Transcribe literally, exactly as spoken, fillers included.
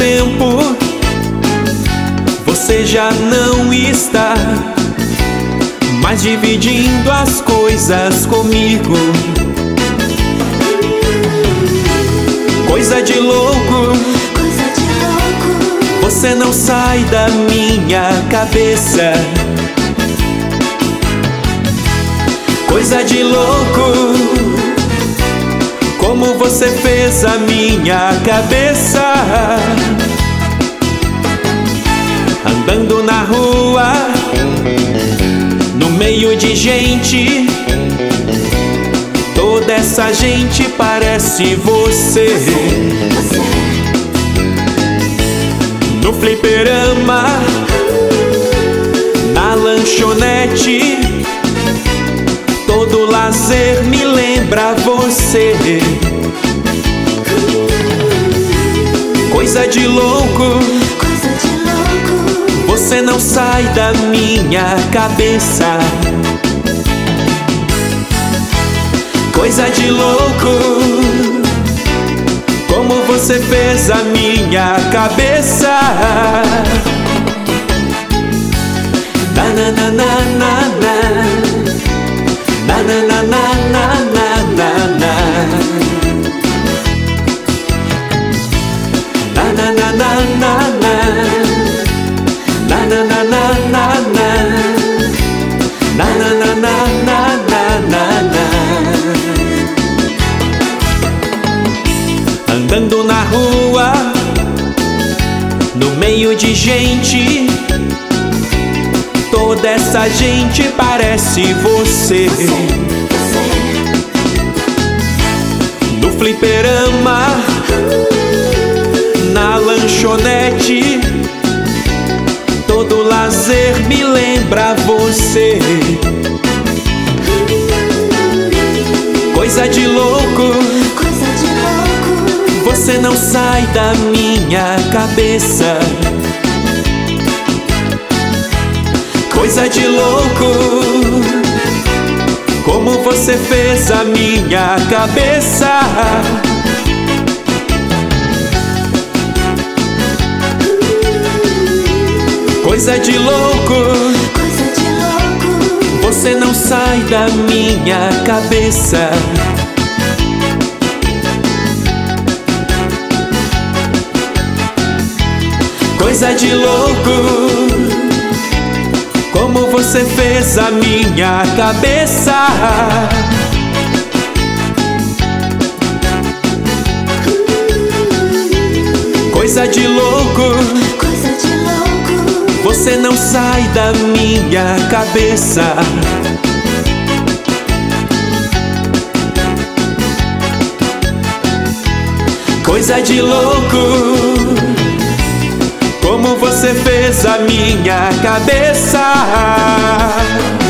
tempo você já não está mais dividindo as coisas comigo. Coisa de louco, coisa de louco, você não sai da minha cabeça. Coisa de louco, como você fez a minha cabeça. Andando na rua, no meio de gente, toda essa gente parece você. No fliperama, na lanchonete, todo lazer me lembra você. Coisa de louco, coisa de louco, você não sai da minha cabeça. Coisa de louco, como você fez a minha cabeça. Na na na na na na, na na na na na na na, na na na na na na, na na na na na na, na na na na na na. Andando na rua, no meio de gente, toda essa gente parece você. No fliperama, na lanchonete, todo lazer me lembra você. Coisa de louco, coisa de louco, você não sai da minha cabeça. Coisa de louco, como você fez a minha cabeça. Coisa de louco, coisa de louco, você não sai da minha cabeça. Coisa de louco, como você fez a minha cabeça. Coisa de louco, coisa de louco, você não sai da minha cabeça. Coisa de louco, como você fez a minha cabeça.